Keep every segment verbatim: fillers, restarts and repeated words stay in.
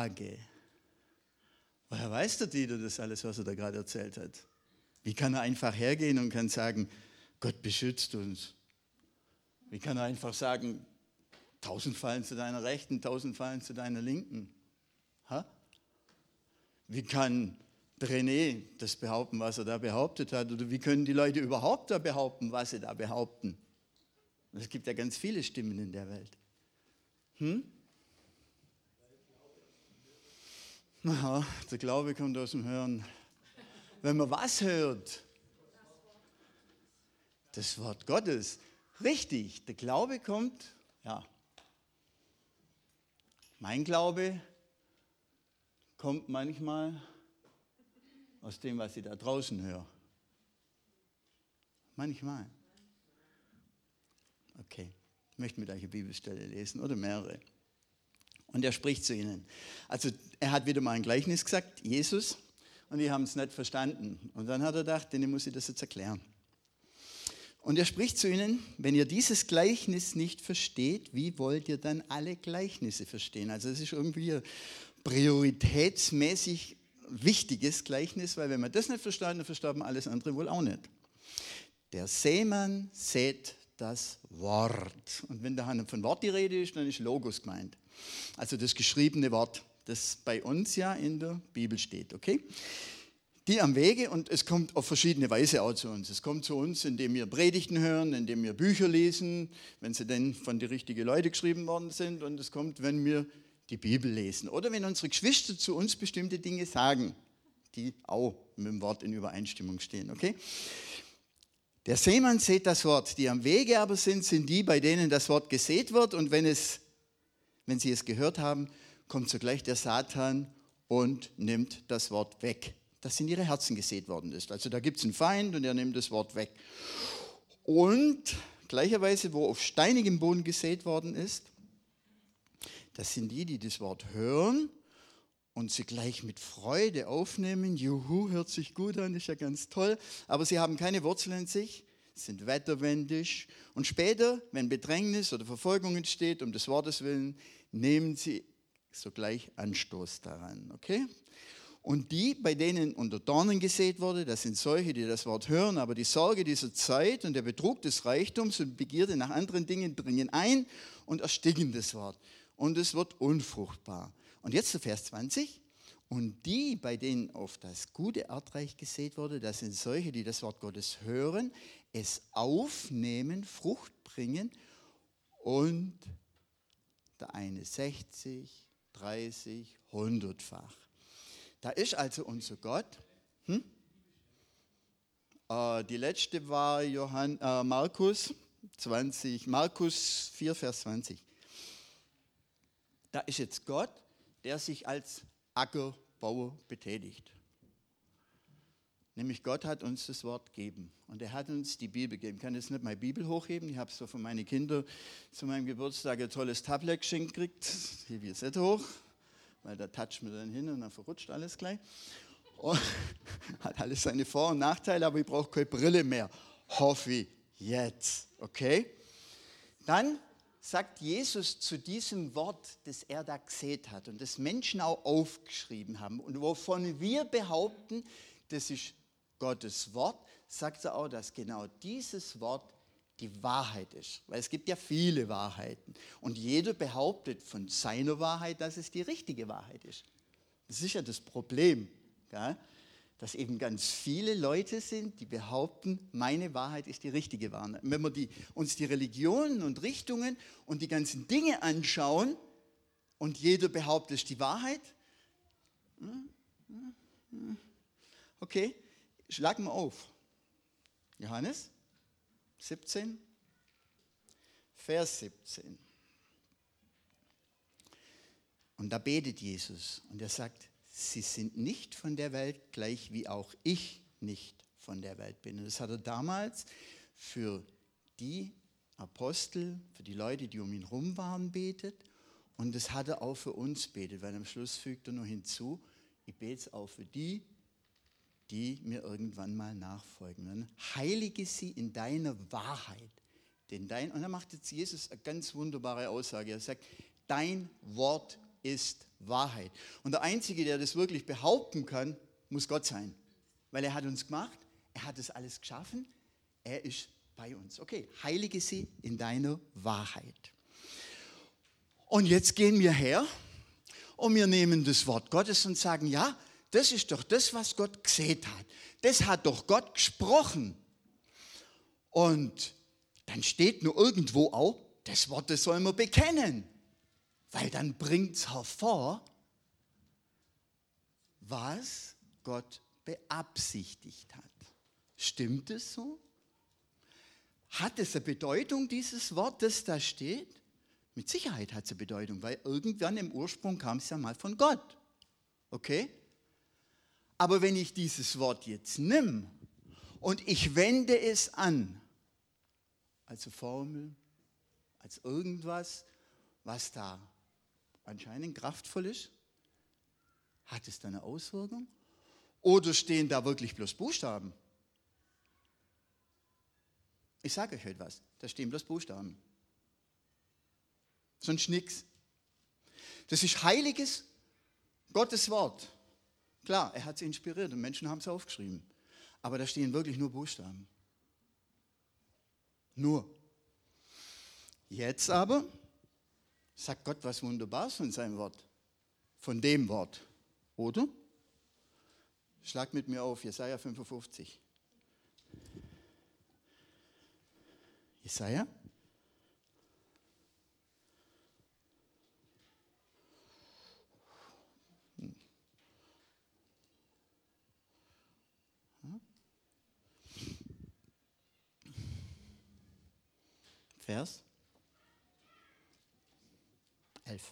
Frage. Woher weiß der Dieter das alles, was er da gerade erzählt hat? Wie kann er einfach hergehen und kann sagen, Gott beschützt uns? Wie kann er einfach sagen, tausend fallen zu deiner Rechten, tausend fallen zu deiner Linken? Ha? Wie kann René das behaupten, was er da behauptet hat? Oder wie können die Leute überhaupt da behaupten, was sie da behaupten? Es gibt ja ganz viele Stimmen in der Welt. Hm? Aha, der Glaube kommt aus dem Hören. Wenn man was hört? Das Wort Gottes. Richtig, der Glaube kommt, ja. Mein Glaube kommt manchmal aus dem, was ich da draußen höre. Manchmal. Okay, ich möchte mit euch eine Bibelstelle lesen oder mehrere. Und er spricht zu ihnen. Also er hat wieder mal ein Gleichnis gesagt, Jesus, und die haben es nicht verstanden. Und dann hat er gedacht, denen muss ich das jetzt erklären. Und er spricht zu ihnen, wenn ihr dieses Gleichnis nicht versteht, wie wollt ihr dann alle Gleichnisse verstehen? Also es ist irgendwie ein prioritätsmäßig wichtiges Gleichnis, weil wenn man das nicht verstanden, dann versteht man alles andere wohl auch nicht. Der Sämann sät das Wort. Und wenn da von Wort die Rede ist, dann ist Logos gemeint. Also das geschriebene Wort, das bei uns ja in der Bibel steht, okay? Die am Wege, und es kommt auf verschiedene Weise auch zu uns. Es kommt zu uns, indem wir Predigten hören, indem wir Bücher lesen, wenn sie denn von den richtigen Leuten geschrieben worden sind. Und es kommt, wenn wir die Bibel lesen. Oder wenn unsere Geschwister zu uns bestimmte Dinge sagen, die auch mit dem Wort in Übereinstimmung stehen, okay? Der Sämann sät das Wort. Die am Wege aber sind, sind die, bei denen das Wort gesät wird. Und wenn, es, wenn sie es gehört haben, kommt sogleich der Satan und nimmt das Wort weg, das in ihre Herzen gesät worden ist. Also da gibt es einen Feind und er nimmt das Wort weg. Und gleicherweise, wo auf steinigem Boden gesät worden ist, das sind die, die das Wort hören und sie gleich mit Freude aufnehmen. Juhu, hört sich gut an, ist ja ganz toll. Aber sie haben keine Wurzeln in sich, sind wetterwendig. Und später, wenn Bedrängnis oder Verfolgung entsteht, um des Wortes willen, nehmen sie sogleich Anstoß daran. Okay? Und die, bei denen unter Dornen gesät wurde, das sind solche, die das Wort hören, aber die Sorge dieser Zeit und der Betrug des Reichtums und Begierde nach anderen Dingen dringen ein und ersticken das Wort. Und es wird unfruchtbar. Und jetzt zu Vers zwanzig. Und die, bei denen auf das gute Erdreich gesät wurde, das sind solche, die das Wort Gottes hören, es aufnehmen, Frucht bringen und der eine sechzig, dreißig, hundertfach. Da ist also unser Gott. Hm? Äh, die letzte war Johann, äh, Markus zwanzig, Markus vier, Vers zwanzig. Da ist jetzt Gott, der sich als Ackerbauer betätigt. Nämlich Gott hat uns das Wort gegeben und er hat uns die Bibel gegeben. Ich kann jetzt nicht meine Bibel hochheben, ich habe so von meinen Kindern zu meinem Geburtstag ein tolles Tablet geschenkt gekriegt. Hier wird es nicht hoch, weil da toucht man dann hin und dann verrutscht alles gleich. Und hat alles seine Vor- und Nachteile, aber ich brauche keine Brille mehr. Hoffe ich jetzt, okay? Dann sagt Jesus zu diesem Wort, das er da gesät hat und das Menschen auch aufgeschrieben haben und wovon wir behaupten, das ist Gottes Wort, sagt er auch, dass genau dieses Wort die Wahrheit ist. Weil es gibt ja viele Wahrheiten und jeder behauptet von seiner Wahrheit, dass es die richtige Wahrheit ist. Das ist ja das Problem, gell? Dass eben ganz viele Leute sind, die behaupten, meine Wahrheit ist die richtige Wahrheit. Wenn wir die, uns die Religionen und Richtungen und die ganzen Dinge anschauen und jeder behauptet, es ist die Wahrheit, okay, schlagen wir auf. Johannes siebzehn, Vers siebzehn. Und da betet Jesus und er sagt, sie sind nicht von der Welt, gleich wie auch ich nicht von der Welt bin. Und das hat er damals für die Apostel, für die Leute, die um ihn rum waren, betet. Und das hat er auch für uns betet, weil am Schluss fügt er nur hinzu, ich bete es auch für die, die mir irgendwann mal nachfolgen. Und dann heilige sie in deiner Wahrheit. Denn dein, und dann macht jetzt Jesus eine ganz wunderbare Aussage. Er sagt, dein Wort ist Wahrheit. Und der Einzige, der das wirklich behaupten kann, muss Gott sein. Weil er hat uns gemacht, er hat das alles geschaffen, er ist bei uns. Okay, heilige sie in deiner Wahrheit. Und jetzt gehen wir her und wir nehmen das Wort Gottes und sagen, ja, das ist doch das, was Gott gesehen hat. Das hat doch Gott gesprochen. Und dann steht nur irgendwo auch, das Wort, das soll man bekennen. Weil dann bringt es hervor, was Gott beabsichtigt hat. Stimmt es so? Hat es eine Bedeutung, dieses Wort, das da steht? Mit Sicherheit hat es eine Bedeutung, weil irgendwann im Ursprung kam es ja mal von Gott. Okay? Aber wenn ich dieses Wort jetzt nimm und ich wende es an, als eine Formel, als irgendwas, was da anscheinend kraftvoll ist, hat es dann eine Auswirkung? Oder stehen da wirklich bloß Buchstaben? Ich sage euch etwas, da stehen bloß Buchstaben. Sonst nichts. Das ist heiliges Gottes Wort. Klar, er hat es inspiriert und Menschen haben es aufgeschrieben. Aber da stehen wirklich nur Buchstaben. Nur. Jetzt aber sagt Gott was Wunderbares von seinem Wort. Von dem Wort. Oder? Schlag mit mir auf, Jesaja fünfundfünfzig. Jesaja? Hm. Vers elf.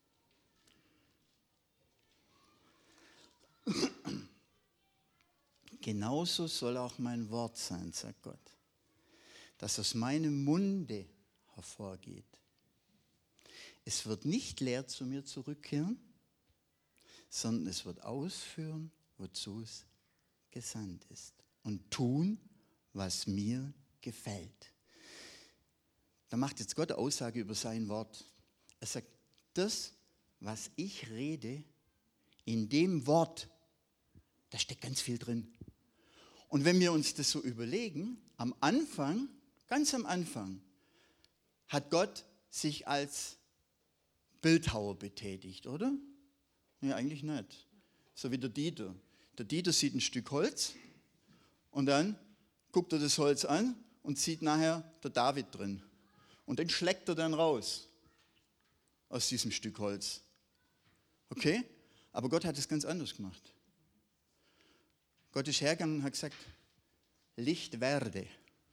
Genauso soll auch mein Wort sein, sagt Gott, das aus meinem Munde hervorgeht. Es wird nicht leer zu mir zurückkehren, sondern es wird ausführen, wozu es gesandt ist und tun, was mir gefällt. Da macht jetzt Gott eine Aussage über sein Wort. Er sagt, das, was ich rede, in dem Wort, da steckt ganz viel drin. Und wenn wir uns das so überlegen, am Anfang, ganz am Anfang, hat Gott sich als Bildhauer betätigt, oder? Nee, eigentlich nicht. So wie der Dieter. Der Dieter sieht ein Stück Holz und dann guckt er das Holz an und sieht nachher der David drin. Und den schlägt er dann raus aus diesem Stück Holz. Okay? Aber Gott hat es ganz anders gemacht. Gott ist hergegangen und hat gesagt, Licht werde.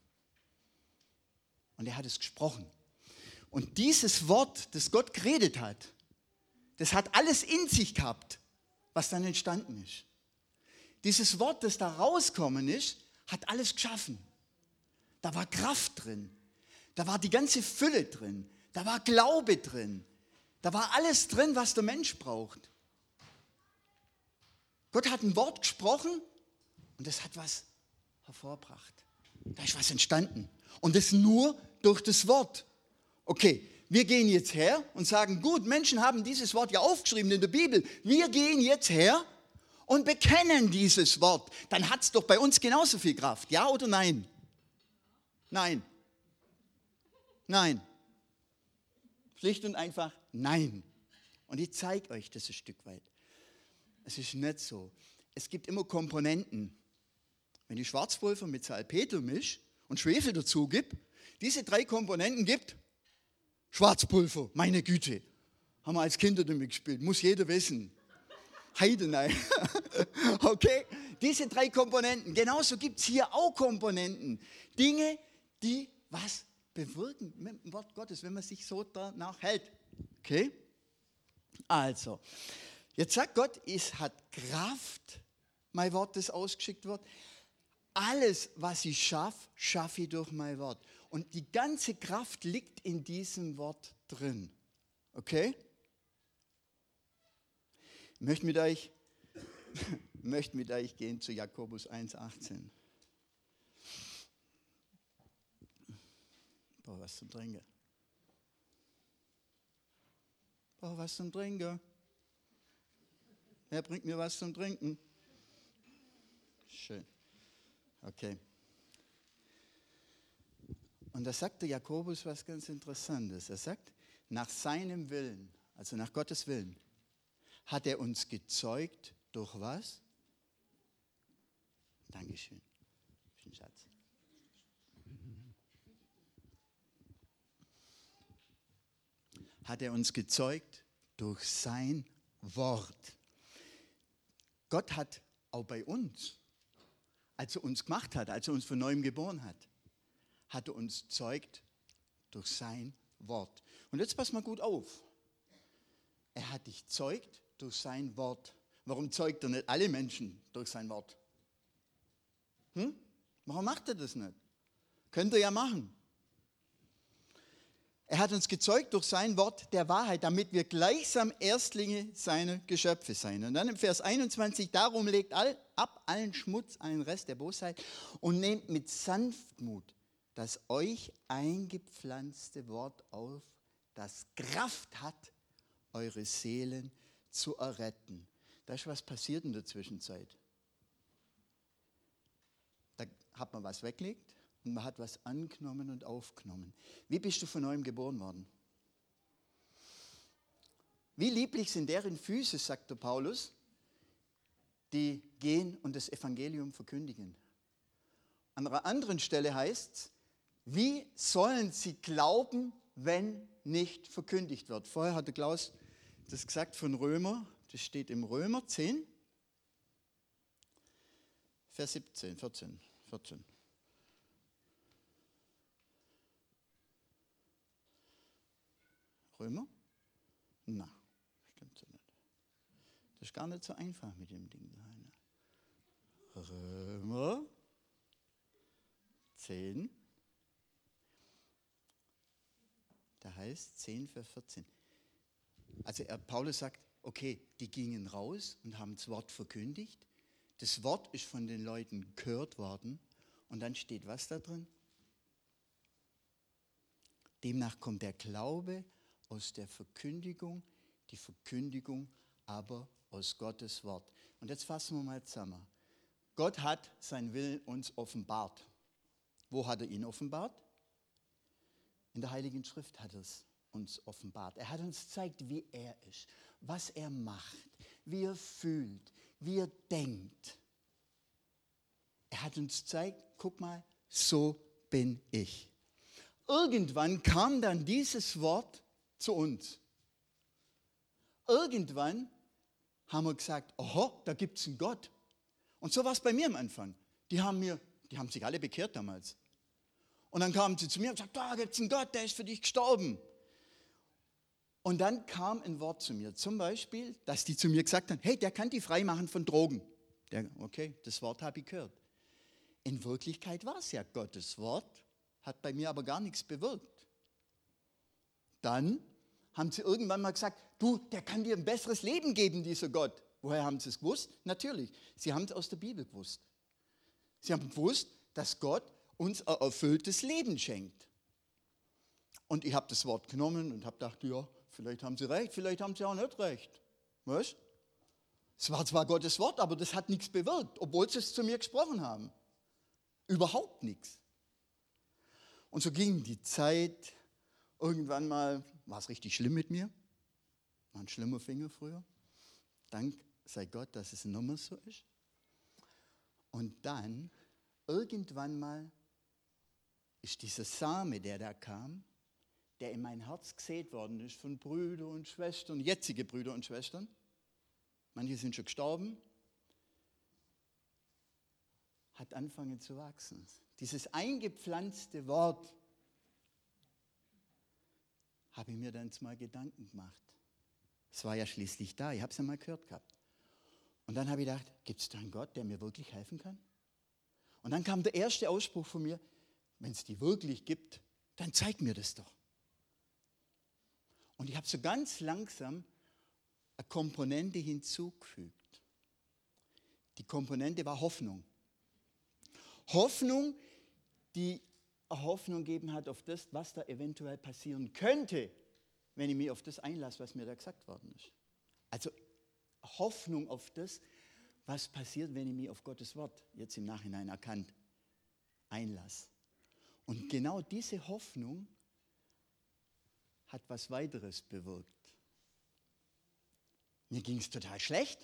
Und er hat es gesprochen. Und dieses Wort, das Gott geredet hat, das hat alles in sich gehabt, was dann entstanden ist. Dieses Wort, das da rausgekommen ist, hat alles geschaffen. Da war Kraft drin. Da war die ganze Fülle drin. Da war Glaube drin. Da war alles drin, was der Mensch braucht. Gott hat ein Wort gesprochen und das hat was hervorgebracht. Da ist was entstanden. Und das nur durch das Wort. Okay, wir gehen jetzt her und sagen, gut, Menschen haben dieses Wort ja aufgeschrieben in der Bibel. Wir gehen jetzt her und bekennen dieses Wort. Dann hat es doch bei uns genauso viel Kraft. Ja oder nein? Nein. Nein. Schlicht und einfach nein. Und ich zeige euch das ein Stück weit. Es ist nicht so. Es gibt immer Komponenten. Wenn ich Schwarzpulver mit Salpeter mische und Schwefel dazu gebe, diese drei Komponenten gibt Schwarzpulver, meine Güte. Haben wir als Kinder damit gespielt, muss jeder wissen. Heidenei. Okay? Diese drei Komponenten. Genauso gibt es hier auch Komponenten. Dinge, die was bewirken mit dem Wort Gottes, wenn man sich so danach hält. Okay? Also, jetzt sagt Gott, es hat Kraft, mein Wort, das ausgeschickt wird. Alles, was ich schaffe, schaffe ich durch mein Wort. Und die ganze Kraft liegt in diesem Wort drin. Okay? Ich möchte mit euch, möchte mit euch gehen zu Jakobus eins achtzehn. Ich brauche was zum Trinken. Ich brauche was zum Trinken. Wer bringt mir was zum Trinken? Schön. Okay. Und da sagt der Jakobus was ganz Interessantes. Er sagt, nach seinem Willen, also nach Gottes Willen, hat er uns gezeugt durch was? Dankeschön. Schönen Schatz. Hat er uns gezeugt durch sein Wort. Gott hat auch bei uns, als er uns gemacht hat, als er uns von neuem geboren hat, hat er uns gezeugt durch sein Wort. Und jetzt pass mal gut auf. Er hat dich gezeugt durch sein Wort. Warum zeugt er nicht alle Menschen durch sein Wort? Hm? Warum macht er das nicht? Könnte er ja machen. Er hat uns gezeugt durch sein Wort der Wahrheit, damit wir gleichsam Erstlinge seiner Geschöpfe seien. Und dann im Vers einundzwanzig, darum legt all, ab allen Schmutz, allen Rest der Bosheit und nehmt mit Sanftmut das euch eingepflanzte Wort auf, das Kraft hat, eure Seelen zu erretten. Da ist was passiert in der Zwischenzeit. Da hat man was weggelegt und man hat was angenommen und aufgenommen. Wie bist du von neuem geboren worden? Wie lieblich sind deren Füße, sagt der Paulus, die gehen und das Evangelium verkündigen. An einer anderen Stelle heißt es, wie sollen sie glauben, wenn nicht verkündigt wird? Vorher hatte Klaus das gesagt von Römer, das steht im Römer zehn, Vers siebzehn, vierzehn, vierzehn. Römer? Na, stimmt so nicht. Das ist gar nicht so einfach mit dem Ding da. Römer zehn. Da heißt zehn, Vers vierzehn. Also er, Paulus sagt, okay, die gingen raus und haben das Wort verkündigt. Das Wort ist von den Leuten gehört worden. Und dann steht was da drin? Demnach kommt der Glaube aus der Verkündigung, die Verkündigung aber aus Gottes Wort. Und jetzt fassen wir mal zusammen. Gott hat seinen Willen uns offenbart. Wo hat er ihn offenbart? In der Heiligen Schrift hat er es uns offenbart. Er hat uns gezeigt, wie er ist, was er macht, wie er fühlt, wie er denkt. Er hat uns gezeigt, guck mal, so bin ich. Irgendwann kam dann dieses Wort zu uns. Irgendwann haben wir gesagt, oho, da gibt es einen Gott. Und so war es bei mir am Anfang. Die haben, mir, die haben sich alle bekehrt damals. Und dann kamen sie zu mir und sagten, da gibt es einen Gott, der ist für dich gestorben. Und dann kam ein Wort zu mir, zum Beispiel, dass die zu mir gesagt haben, hey, der kann die frei machen von Drogen. Der, okay, das Wort habe ich gehört. In Wirklichkeit war es ja Gottes Wort, hat bei mir aber gar nichts bewirkt. Dann haben sie irgendwann mal gesagt, du, der kann dir ein besseres Leben geben, dieser Gott. Woher haben sie es gewusst? Natürlich, sie haben es aus der Bibel gewusst. Sie haben gewusst, dass Gott uns ein erfülltes Leben schenkt. Und ich habe das Wort genommen und habe gedacht, ja, vielleicht haben sie recht, vielleicht haben sie auch nicht recht. Weißt? Es war zwar Gottes Wort, aber das hat nichts bewirkt, obwohl sie es zu mir gesprochen haben. Überhaupt nichts. Und so ging die Zeit. Irgendwann mal war es richtig schlimm mit mir. War ein schlimmer Finger früher. Dank sei Gott, dass es nicht mehr so ist. Und dann, irgendwann mal, ist dieser Same, der da kam, der in mein Herz gesät worden ist von Brüdern und Schwestern, jetzige Brüder und Schwestern. Manche sind schon gestorben. Hat angefangen zu wachsen. Dieses eingepflanzte Wort habe ich mir dann mal Gedanken gemacht. Es war ja schließlich da, ich habe es ja mal gehört gehabt. Und dann habe ich gedacht, gibt es da einen Gott, der mir wirklich helfen kann? Und dann kam der erste Ausspruch von mir, wenn es die wirklich gibt, dann zeig mir das doch. Und ich habe so ganz langsam eine Komponente hinzugefügt. Die Komponente war Hoffnung. Hoffnung, die eine Hoffnung gegeben hat auf das, was da eventuell passieren könnte, wenn ich mich auf das einlasse, was mir da gesagt worden ist. Also Hoffnung auf das, was passiert, wenn ich mich auf Gottes Wort jetzt im Nachhinein erkannt einlasse. Und genau diese Hoffnung hat was weiteres bewirkt. Mir ging es total schlecht.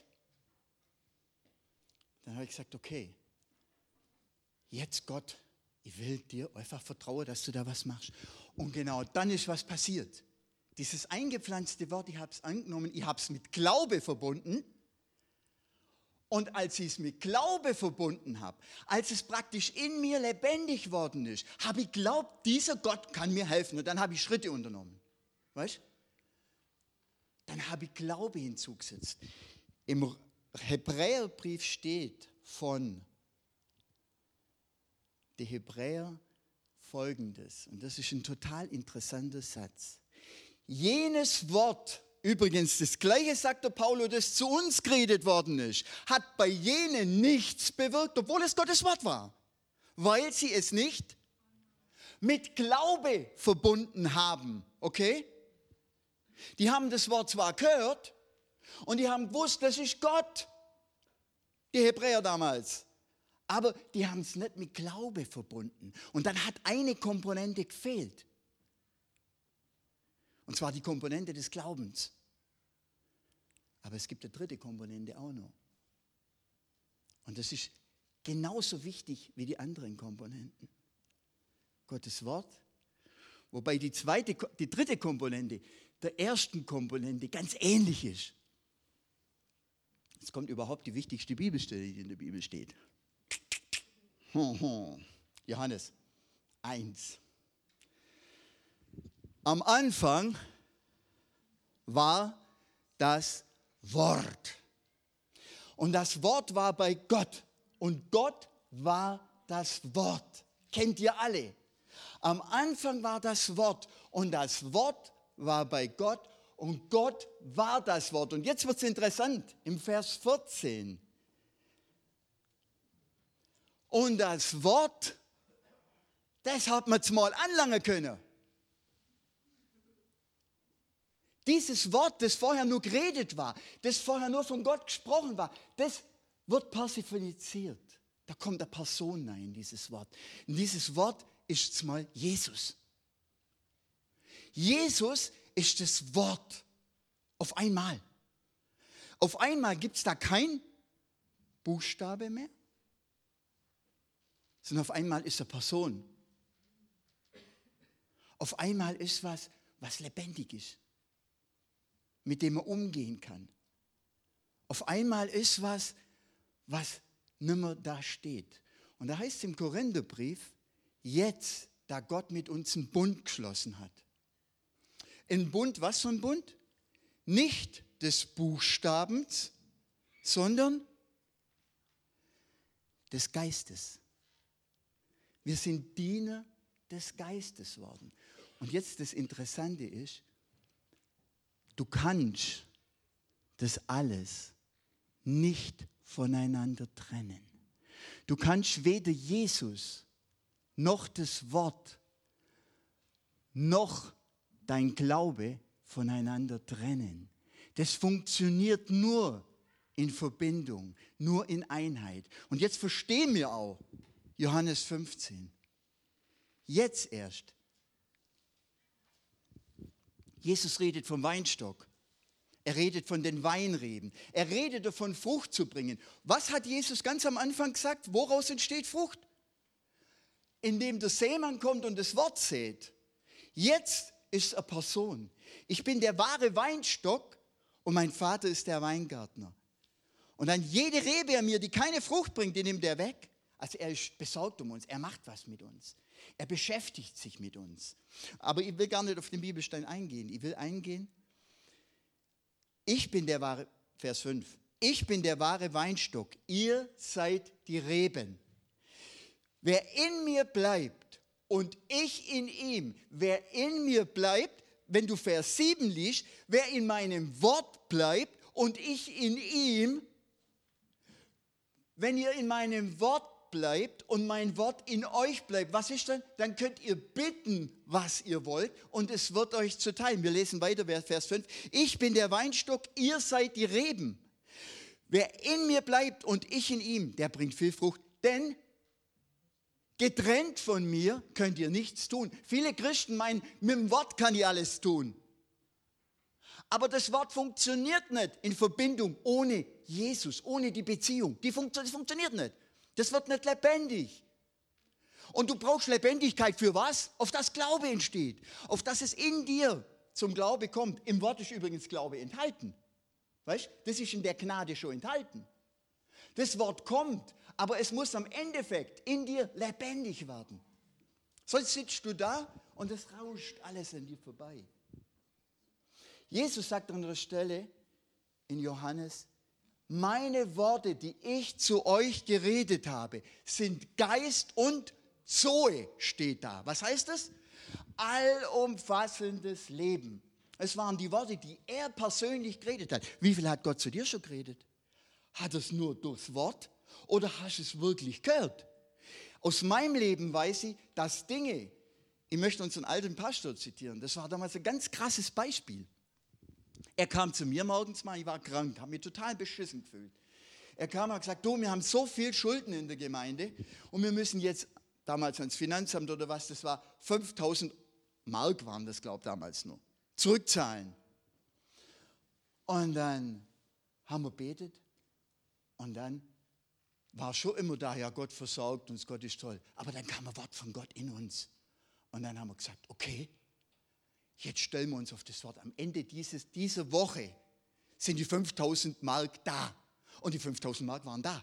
Dann habe ich gesagt, okay, jetzt Gott, ich will dir einfach vertrauen, dass du da was machst. Und genau dann ist was passiert. Dieses eingepflanzte Wort, ich habe es angenommen, ich habe es mit Glaube verbunden. Und als ich es mit Glaube verbunden habe, als es praktisch in mir lebendig worden ist, habe ich geglaubt, dieser Gott kann mir helfen. Und dann habe ich Schritte unternommen. Weißt du? Dann habe ich Glaube hinzugesetzt. Im Hebräerbrief steht von die Hebräer Folgendes. Und das ist ein total interessanter Satz. Jenes Wort, übrigens das Gleiche sagt der Paulus, das zu uns geredet worden ist, hat bei jenen nichts bewirkt, obwohl es Gottes Wort war. Weil sie es nicht mit Glaube verbunden haben. Okay? Die haben das Wort zwar gehört und die haben gewusst, das ist Gott. Die Hebräer damals. Aber die haben es nicht mit Glaube verbunden. Und dann hat eine Komponente gefehlt. Und zwar die Komponente des Glaubens. Aber es gibt eine dritte Komponente auch noch. Und das ist genauso wichtig wie die anderen Komponenten. Gottes Wort. Wobei die, zweite, die dritte Komponente der ersten Komponente ganz ähnlich ist. Jetzt kommt überhaupt die wichtigste Bibelstelle, die in der Bibel steht. Johannes eins. Am Anfang war das Wort. Und das Wort war bei Gott. Und Gott war das Wort. Kennt ihr alle? Am Anfang war das Wort. Und das Wort war bei Gott. Und Gott war das Wort. Und jetzt wird es interessant. Im Vers vierzehn. Und das Wort, das hat man jetzt mal anlangen können. Dieses Wort, das vorher nur geredet war, das vorher nur von Gott gesprochen war, das wird personifiziert. Da kommt eine Person rein in dieses Wort. Und dieses Wort ist jetzt mal Jesus. Jesus ist das Wort. Auf einmal. Auf einmal gibt es da kein Buchstabe mehr, sondern auf einmal ist eine Person. Auf einmal ist was, was lebendig ist, mit dem man umgehen kann. Auf einmal ist was, was nimmer da steht. Und da heißt es im Korintherbrief, jetzt, da Gott mit uns einen Bund geschlossen hat. Ein Bund, was für ein Bund? Nicht des Buchstabens, sondern des Geistes. Wir sind Diener des Geistes worden. Und jetzt das Interessante ist, du kannst das alles nicht voneinander trennen. Du kannst weder Jesus noch das Wort noch dein Glaube voneinander trennen. Das funktioniert nur in Verbindung, nur in Einheit. Und jetzt verstehen wir auch Johannes fünfzehn. Jetzt erst. Jesus redet vom Weinstock. Er redet von den Weinreben. Er redet davon, Frucht zu bringen. Was hat Jesus ganz am Anfang gesagt? Woraus entsteht Frucht? Indem der Sämann kommt und das Wort sät. Jetzt ist eine Person. Ich bin der wahre Weinstock und mein Vater ist der Weingärtner. Und dann jede Rebe an mir, die keine Frucht bringt, die nimmt er weg. Also er ist besorgt um uns, er macht was mit uns. Er beschäftigt sich mit uns. Aber ich will gar nicht auf den Bibelstein eingehen. Ich will eingehen, ich bin der wahre, Vers fünf, ich bin der wahre Weinstock, ihr seid die Reben. Wer in mir bleibt und ich in ihm, wer in mir bleibt, wenn du Vers sieben liest, wer in meinem Wort bleibt und ich in ihm, wenn ihr in meinem Wort bleibt und mein Wort in euch bleibt, was ist dann? Dann könnt ihr bitten, was ihr wollt und es wird euch zuteil. Wir lesen weiter, Vers fünf. Ich bin der Weinstock, ihr seid die Reben. Wer in mir bleibt und ich in ihm, der bringt viel Frucht. Denn getrennt von mir könnt ihr nichts tun. Viele Christen meinen, mit dem Wort kann ich alles tun. Aber das Wort funktioniert nicht in Verbindung ohne Jesus, ohne die Beziehung. Die funktio- das funktioniert nicht. Das wird nicht lebendig. Und du brauchst Lebendigkeit für was? Auf das Glaube entsteht. Auf das es in dir zum Glaube kommt. Im Wort ist übrigens Glaube enthalten. Weißt? Das ist in der Gnade schon enthalten. Das Wort kommt, aber es muss am Endeffekt in dir lebendig werden. Sonst sitzt du da und es rauscht alles an dir vorbei. Jesus sagt an der Stelle in Johannes, meine Worte, die ich zu euch geredet habe, sind Geist und Zoe, steht da. Was heißt das? Allumfassendes Leben. Es waren die Worte, die er persönlich geredet hat. Wie viel hat Gott zu dir schon geredet? Hat es nur durchs Wort oder hast du es wirklich gehört? Aus meinem Leben weiß ich, dass Dinge, ich möchte unseren alten Pastor zitieren, das war damals ein ganz krasses Beispiel. Er kam zu mir morgens mal, ich war krank, habe mich total beschissen gefühlt. Er kam und hat gesagt, du, wir haben so viel Schulden in der Gemeinde und wir müssen jetzt, damals ans Finanzamt oder was, das war fünftausend Mark waren das, glaube ich, damals nur, zurückzahlen. Und dann haben wir betet und dann war schon immer da, ja, Gott versorgt uns, Gott ist toll. Aber dann kam ein Wort von Gott in uns. Und dann haben wir gesagt, okay, jetzt stellen wir uns auf das Wort. Am Ende dieses, dieser Woche sind die fünftausend Mark da. Und die fünftausend Mark waren da.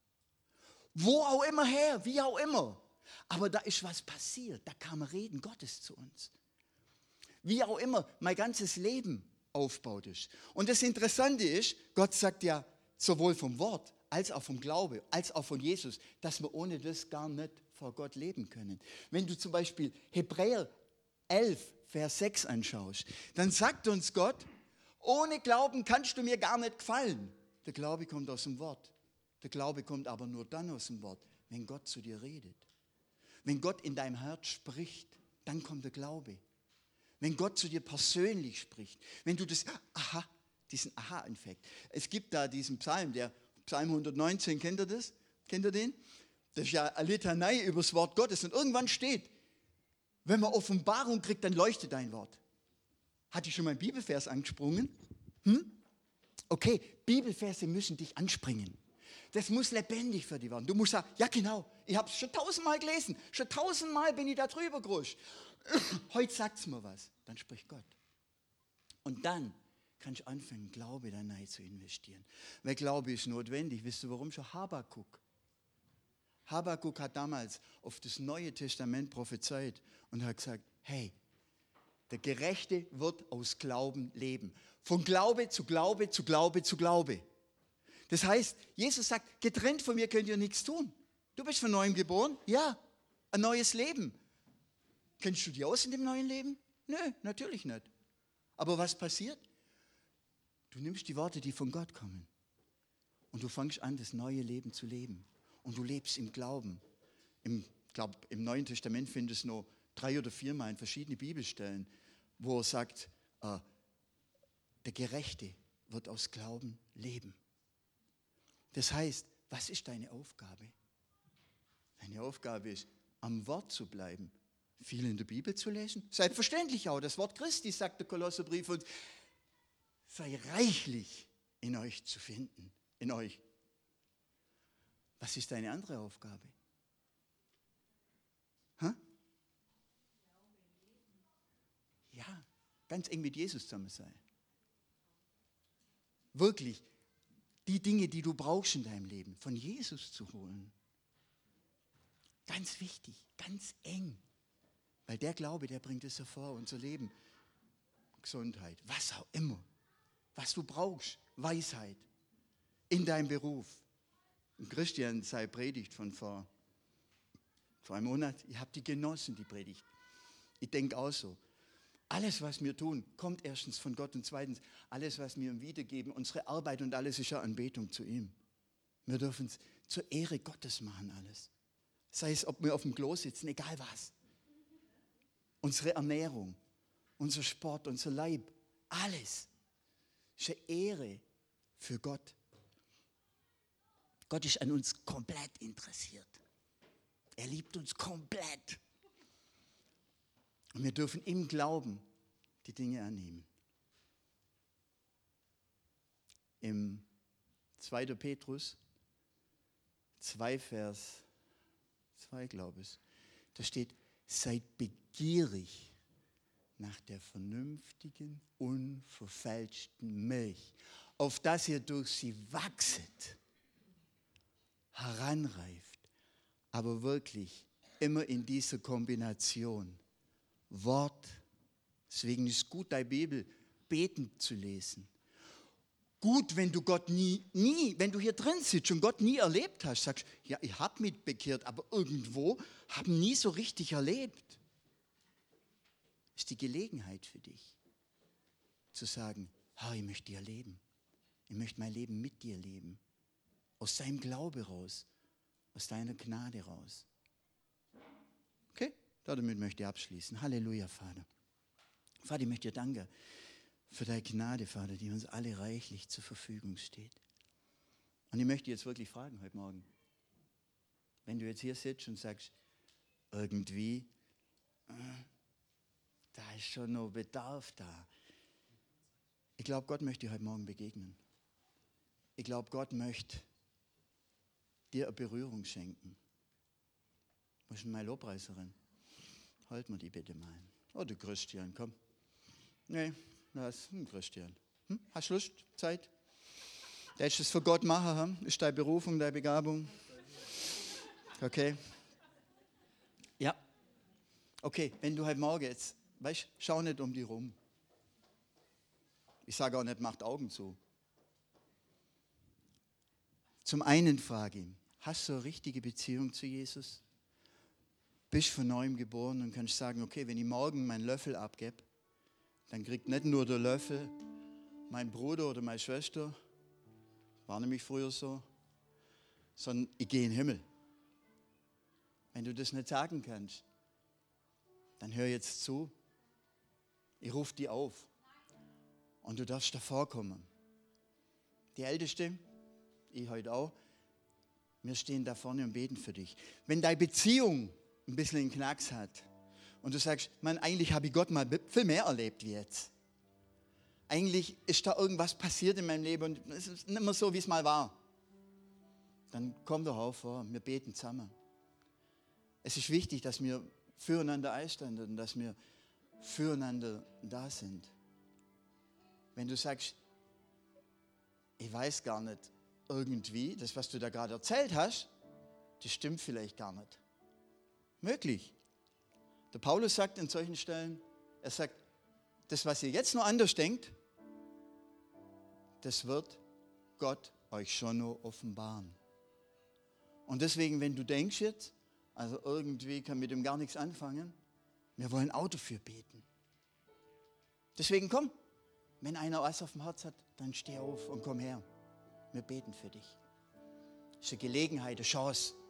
Wo auch immer her, wie auch immer. Aber da ist was passiert. Da kam Reden Gottes zu uns. Wie auch immer mein ganzes Leben aufgebaut ist. Und das Interessante ist, Gott sagt ja sowohl vom Wort als auch vom Glaube, als auch von Jesus, dass wir ohne das gar nicht vor Gott leben können. Wenn du zum Beispiel Hebräer elf, Vers sechs anschaust, dann sagt uns Gott, ohne Glauben kannst du mir gar nicht gefallen. Der Glaube kommt aus dem Wort. Der Glaube kommt aber nur dann aus dem Wort, wenn Gott zu dir redet. Wenn Gott in deinem Herz spricht, dann kommt der Glaube. Wenn Gott zu dir persönlich spricht, wenn du das, aha, diesen Aha-Effekt. Es gibt da diesen Psalm, der Psalm hundertneunzehn, kennt ihr das? Kennt ihr den? Das ist ja eine Litanei über das Wort Gottes. Und irgendwann steht, wenn man Offenbarung kriegt, dann leuchtet dein Wort. Hat dich schon mal ein Bibelvers angesprungen? Hm? Okay, Bibelverse müssen dich anspringen. Das muss lebendig für dich werden. Du musst sagen, ja genau, ich habe es schon tausendmal gelesen, schon tausendmal bin ich da drüber gerutscht. Heute sagt es mir was, dann spricht Gott. Und dann kannst du anfangen, Glaube da rein zu investieren. Weil Glaube ist notwendig. Wisst ihr warum? Schon Habakuk. Habakuk hat damals auf das Neue Testament prophezeit und hat gesagt, hey, der Gerechte wird aus Glauben leben. Von Glaube zu Glaube zu Glaube zu Glaube. Das heißt, Jesus sagt, getrennt von mir könnt ihr nichts tun. Du bist von Neuem geboren? Ja, ein neues Leben. Kennst du dich aus in dem neuen Leben? Nö, natürlich nicht. Aber was passiert? Du nimmst die Worte, die von Gott kommen und du fängst an, das neue Leben zu leben. Und du lebst im Glauben. Im, glaub, im Neuen Testament findest du noch drei oder viermal in verschiedenen Bibelstellen, wo er sagt, äh, der Gerechte wird aus Glauben leben. Das heißt, was ist deine Aufgabe? Deine Aufgabe ist, am Wort zu bleiben, viel in der Bibel zu lesen. Selbstverständlich auch, das Wort Christi, sagt der Kolosserbrief, und sei reichlich in euch zu finden, in euch. Was ist deine andere Aufgabe? Hä? Ja, ganz eng mit Jesus zusammen sein. Wirklich die Dinge, die du brauchst in deinem Leben, von Jesus zu holen. Ganz wichtig, ganz eng. Weil der Glaube, der bringt es hervor, unser Leben. Gesundheit, was auch immer. Was du brauchst, Weisheit in deinem Beruf. Und Christian sei Predigt von vor, vor einem Monat, ich habe die genossen, die Predigt. Ich denke auch so. Alles, was wir tun, kommt erstens von Gott und zweitens, alles, was wir ihm wiedergeben, unsere Arbeit und alles ist ja Anbetung zu ihm. Wir dürfen es zur Ehre Gottes machen, alles. Sei es, ob wir auf dem Klo sitzen, egal was. Unsere Ernährung, unser Sport, unser Leib, alles ist eine Ehre für Gott. Gott ist an uns komplett interessiert. Er liebt uns komplett. Und wir dürfen im Glauben die Dinge annehmen. Im zweiten Petrus zwei Vers zwei, glaube ich, da steht, seid begierig nach der vernünftigen, unverfälschten Milch, auf dass ihr durch sie wachset, heranreift, aber wirklich immer in dieser Kombination Wort. Deswegen ist es gut, deine Bibel betend zu lesen. Gut, wenn du Gott nie, nie, wenn du hier drin sitzt und Gott nie erlebt hast, sagst, ja, ich habe mich bekehrt, aber irgendwo habe nie so richtig erlebt. Ist die Gelegenheit für dich, zu sagen, Herr, ich möchte dir leben. Ich möchte mein Leben mit dir leben. Aus deinem Glaube raus, aus deiner Gnade raus. Okay, damit möchte ich abschließen. Halleluja, Vater. Vater, ich möchte dir danken für deine Gnade, Vater, die uns alle reichlich zur Verfügung steht. Und ich möchte jetzt wirklich fragen heute Morgen, wenn du jetzt hier sitzt und sagst, irgendwie, äh, da ist schon noch Bedarf da. Ich glaube, Gott möchte dir heute Morgen begegnen. Ich glaube, Gott möchte dir eine Berührung schenken. Wo ist denn meine Lobpreiserin? Halt mir die bitte mal. Oh, du Christian, komm. Nee. Das ist ein Christian. Hm? Hast du Lust, Zeit? Willst du es für Gott machen? Hm? Ist deine Berufung, deine Begabung? Okay. Ja. Okay, wenn du heute Morgen jetzt, weißt, schau nicht um die rum. Ich sage auch nicht, macht Augen zu. Zum einen frage ich, hast du eine richtige Beziehung zu Jesus? Bist von neuem geboren und kannst sagen, okay, wenn ich morgen meinen Löffel abgebe, dann kriegt nicht nur der Löffel mein Bruder oder meine Schwester, war nämlich früher so, sondern ich gehe in den Himmel. Wenn du das nicht sagen kannst, dann hör jetzt zu. Ich rufe dich auf und du darfst davor kommen. Die Älteste, ich heute auch, wir stehen da vorne und beten für dich. Wenn deine Beziehung ein bisschen einen Knacks hat, und du sagst, Mann, eigentlich habe ich Gott mal viel mehr erlebt wie jetzt. Eigentlich ist da irgendwas passiert in meinem Leben und es ist nicht mehr so, wie es mal war. Dann komm doch auf vor, wir beten zusammen. Es ist wichtig, dass wir füreinander einstehen und dass wir füreinander da sind. Wenn du sagst, ich weiß gar nicht, irgendwie, das, was du da gerade erzählt hast, das stimmt vielleicht gar nicht. Möglich. Der Paulus sagt in solchen Stellen, er sagt, das, was ihr jetzt noch anders denkt, das wird Gott euch schon noch offenbaren. Und deswegen, wenn du denkst jetzt, also irgendwie kann mit dem gar nichts anfangen, wir wollen auch dafür beten. Deswegen komm, wenn einer was auf dem Herz hat, dann steh auf und komm her. Wir beten für dich. Das ist eine Gelegenheit, eine Chance.